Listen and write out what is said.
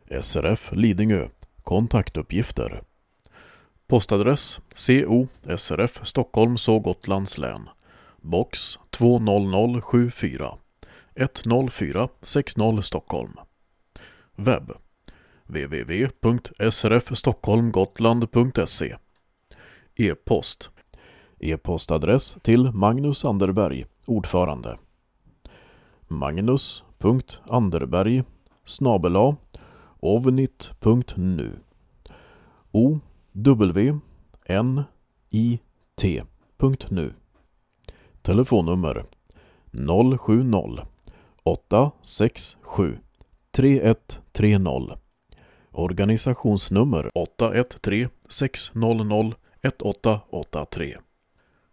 SRF Lidingö. Kontaktuppgifter. Postadress CO SRF Stockholms och Gotlands län. Box 20074 10460 Stockholm. Webb www.srfstockholmgotland.se. E-post. E-postadress till Magnus Anderberg, ordförande. magnus.anderberg@ovnit.nu. OWNIT.nu. Telefonnummer 070 867 3130. Organisationsnummer 813 600 1883.